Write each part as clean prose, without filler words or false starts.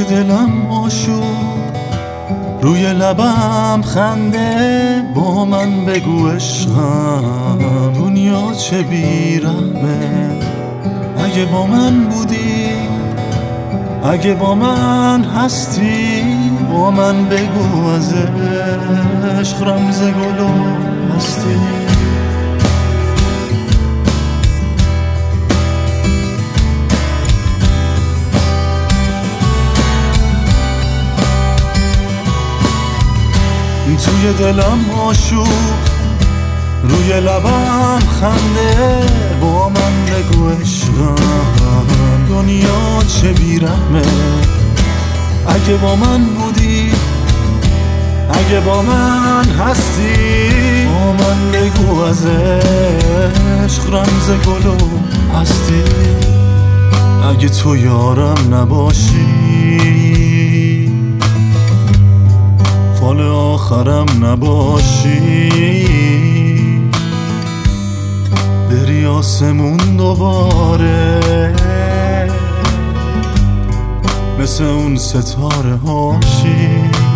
دلم آشوب، روی لبم خنده، با من بگو عشقم دنیا چه بیرحمه. اگه با من بودی، اگه با من هستی، با من بگو از عشق رمز گل و هستی. توی دلم آشوب، روی لبم خنده، با من بگو عشقم دنیا چه بیرحمه. اگه با من بودی، اگه با من هستی، با من بگو از عشق رمز گل و هستی. اگه تو یارم نباشی، فال آخرم نباشی، بری آسمون دوباره مثل اون ستاره هاشی.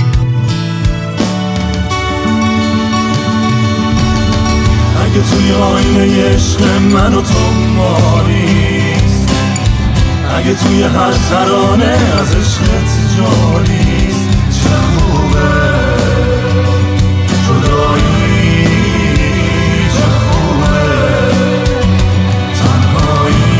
اگه توی آینه عشق من و تو ماریست، اگه توی هر ترانه از عشقت جاریست، چه خوبه جدایی، چه خوبه تنهایی.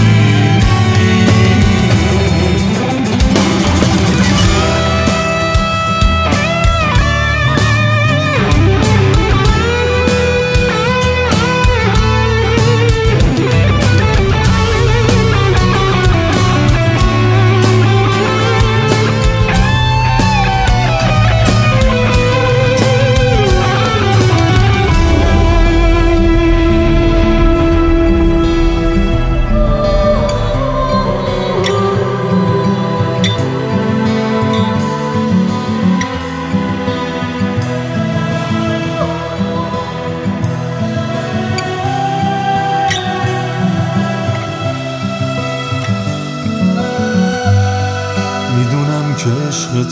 که عشقت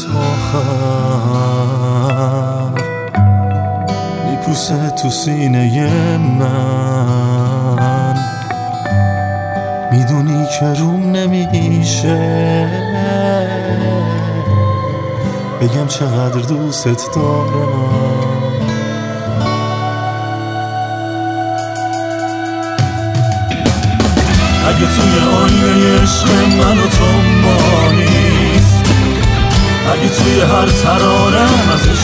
آخر میپوسه تو سینه من، میدونی که روم نمیشه بگم چقدر دوست دارم. اگه توی آینه عشق من و تو مانی، اگه توی هر ترانم از